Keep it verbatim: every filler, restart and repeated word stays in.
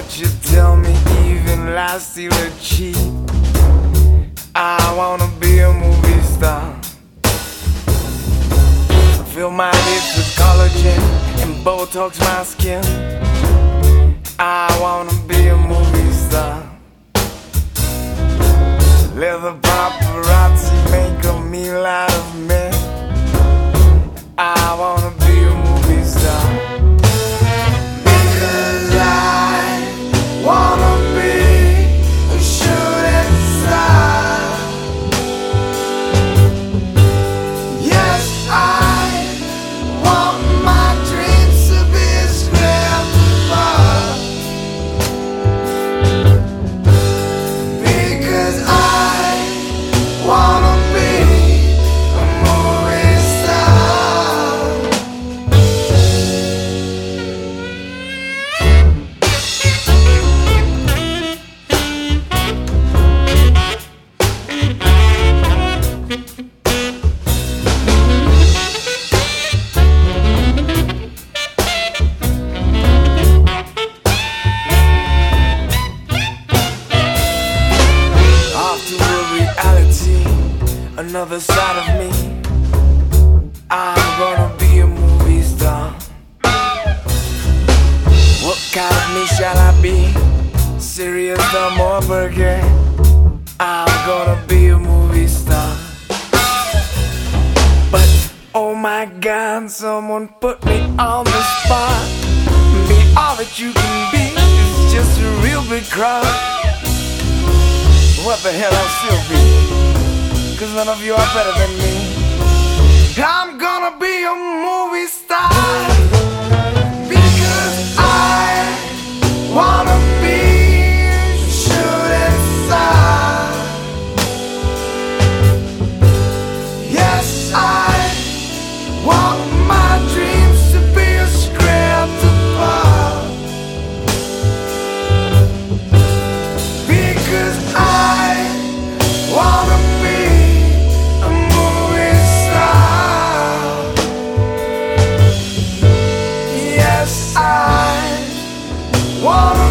what you tell me, even lies still a cheat. I wanna be a movie star. Fill my lips with collagen and Botox my skin. I wanna be a movie star. Let the paparazzi make a meal out of me. I wanna be a movie star. Because I wanna be a shooting star. Yes, I want my dreams to be scrapped apart. Because I wanna be a movie star. Off to a reality, another side of me. I'm gonna be a movie star. What kind of me shall I be? Serious, dumb, or burger? I'm gonna be a movie star. But oh my God, someone put me on the spot. Be all that you can be is just a real big crowd. What the hell I'll still be, cause none of you are better than me. I'm gonna be a movie star. Because I wanna be a shooting star. Yes, I want my dreams to be a scrapped apart. Because I wanna be a movie star. Yes, I wanna